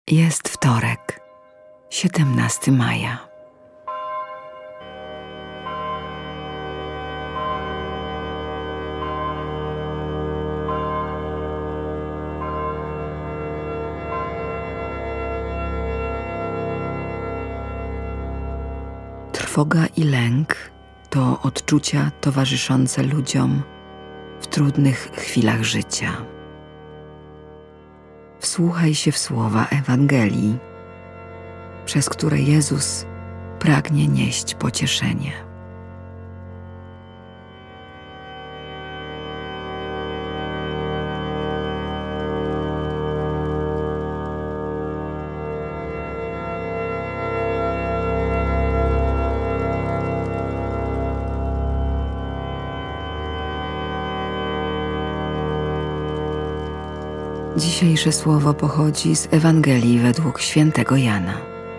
Jest wtorek, 17 maja. Trwoga i lęk to odczucia towarzyszące ludziom w trudnych chwilach życia. Wsłuchaj się w słowa Ewangelii, przez które Jezus pragnie nieść pocieszenie. Dzisiejsze słowo pochodzi z Ewangelii według świętego Jana.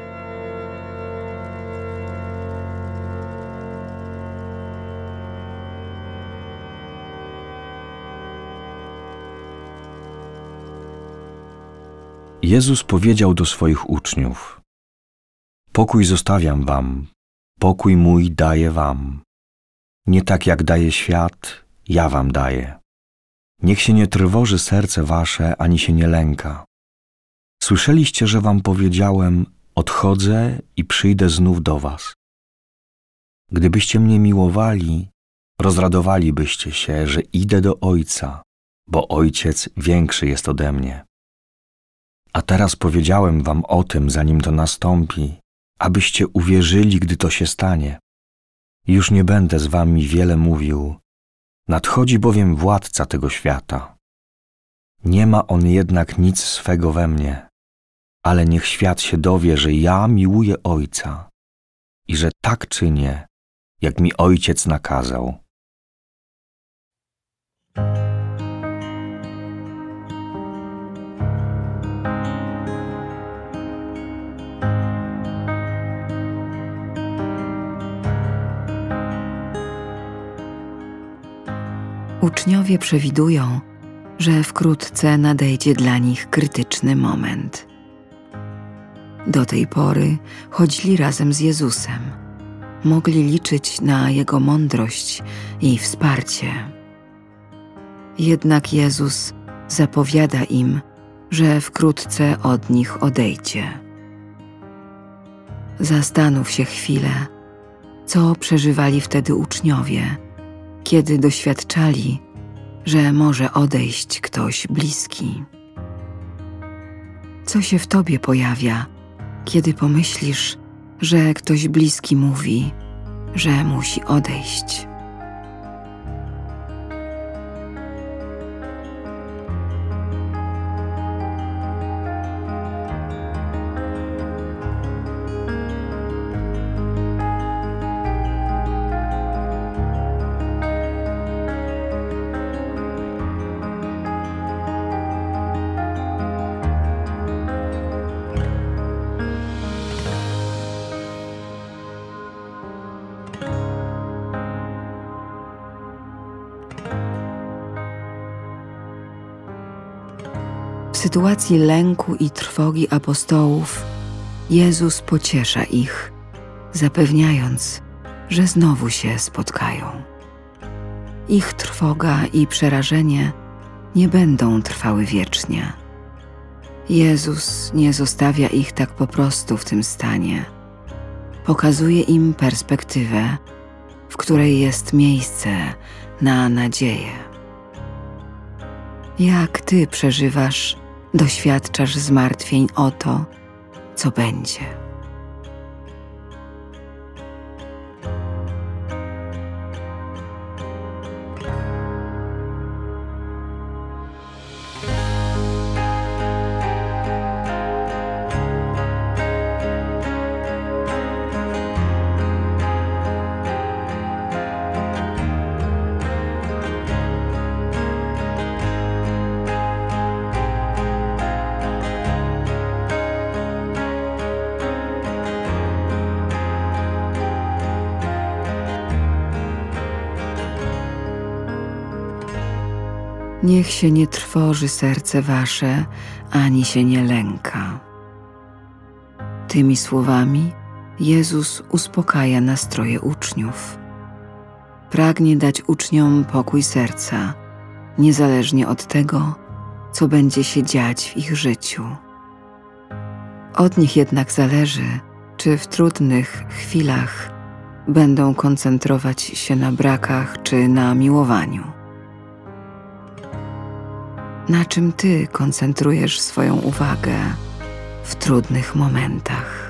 Jezus powiedział do swoich uczniów: Pokój zostawiam wam, pokój mój daję wam. Nie tak jak daje świat, ja wam daję. Niech się nie trwoży serce wasze, ani się nie lęka. Słyszeliście, że wam powiedziałem: odchodzę i przyjdę znów do was. Gdybyście mnie miłowali, rozradowalibyście się, że idę do Ojca, bo Ojciec większy jest ode mnie. A teraz powiedziałem wam o tym, zanim to nastąpi, abyście uwierzyli, gdy to się stanie. Już nie będę z wami wiele mówił, nadchodzi bowiem władca tego świata. Nie ma on jednak nic swego we mnie, ale niech świat się dowie, że ja miłuję Ojca i że tak czynię, jak mi Ojciec nakazał. Uczniowie przewidują, że wkrótce nadejdzie dla nich krytyczny moment. Do tej pory chodzili razem z Jezusem. Mogli liczyć na Jego mądrość i wsparcie. Jednak Jezus zapowiada im, że wkrótce od nich odejdzie. Zastanów się chwilę, co przeżywali wtedy uczniowie, kiedy doświadczali, że może odejść ktoś bliski. Co się w tobie pojawia, kiedy pomyślisz, że ktoś bliski mówi, że musi odejść? W sytuacji lęku i trwogi apostołów Jezus pociesza ich, zapewniając, że znowu się spotkają. Ich trwoga i przerażenie nie będą trwały wiecznie. Jezus nie zostawia ich tak po prostu w tym stanie. Pokazuje im perspektywę, w której jest miejsce na nadzieję. Jak ty przeżywasz, doświadczasz zmartwień o to, co będzie? Niech się nie trwoży serce wasze, ani się nie lęka. Tymi słowami Jezus uspokaja nastroje uczniów. Pragnie dać uczniom pokój serca, niezależnie od tego, co będzie się dziać w ich życiu. Od nich jednak zależy, czy w trudnych chwilach będą koncentrować się na brakach czy na miłowaniu. Na czym Ty koncentrujesz swoją uwagę w trudnych momentach?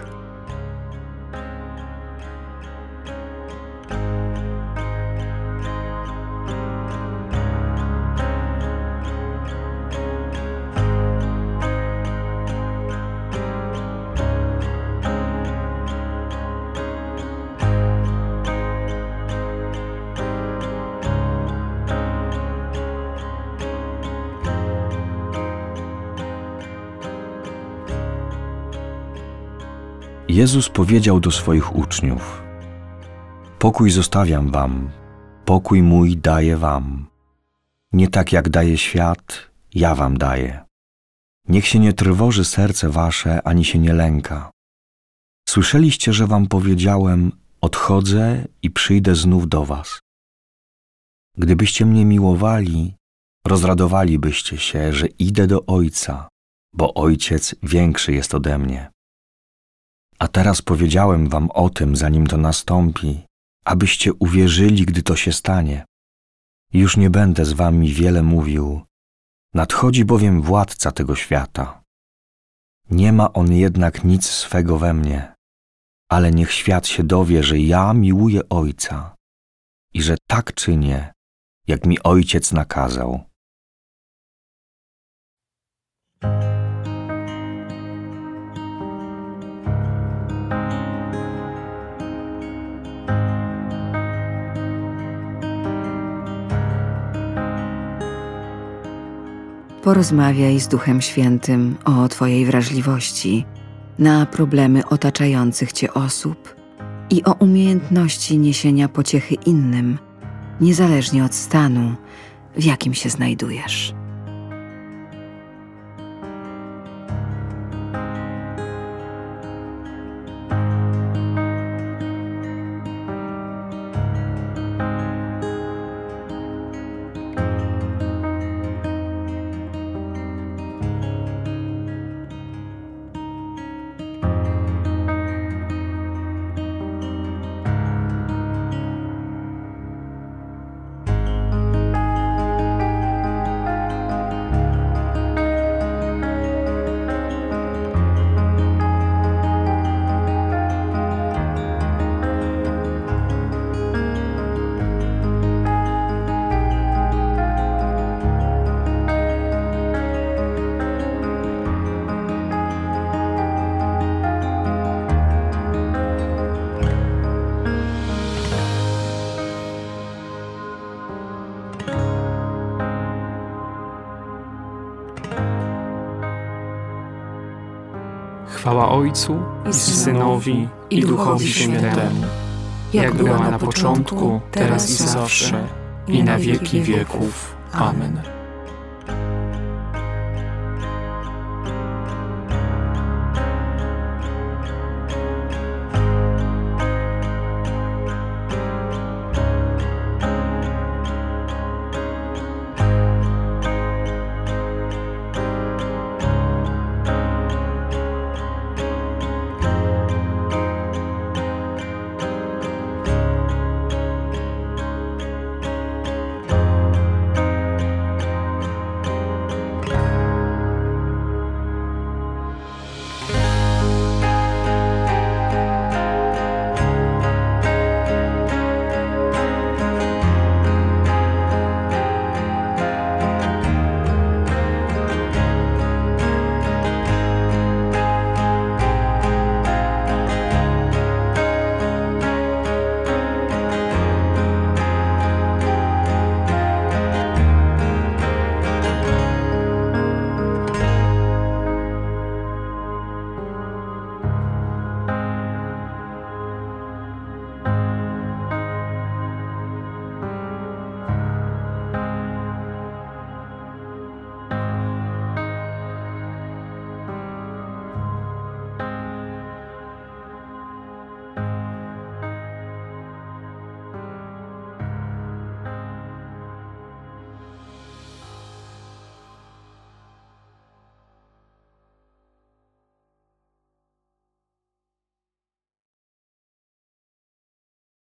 Jezus powiedział do swoich uczniów: Pokój zostawiam wam, pokój mój daję wam. Nie tak jak daje świat, ja wam daję. Niech się nie trwoży serce wasze, ani się nie lęka. Słyszeliście, że wam powiedziałem: odchodzę i przyjdę znów do was. Gdybyście mnie miłowali, rozradowalibyście się, że idę do Ojca, bo Ojciec większy jest ode mnie. A teraz powiedziałem wam o tym, zanim to nastąpi, abyście uwierzyli, gdy to się stanie. Już nie będę z wami wiele mówił, nadchodzi bowiem władca tego świata. Nie ma on jednak nic swego we mnie, ale niech świat się dowie, że ja miłuję Ojca i że tak czynię, jak mi Ojciec nakazał. Porozmawiaj z Duchem Świętym o Twojej wrażliwości na problemy otaczających Cię osób i o umiejętności niesienia pociechy innym, niezależnie od stanu, w jakim się znajdujesz. Chwała Ojcu i Synowi i Duchowi Świętemu, jak była na początku, teraz i zawsze, i na wieki wieków. Amen.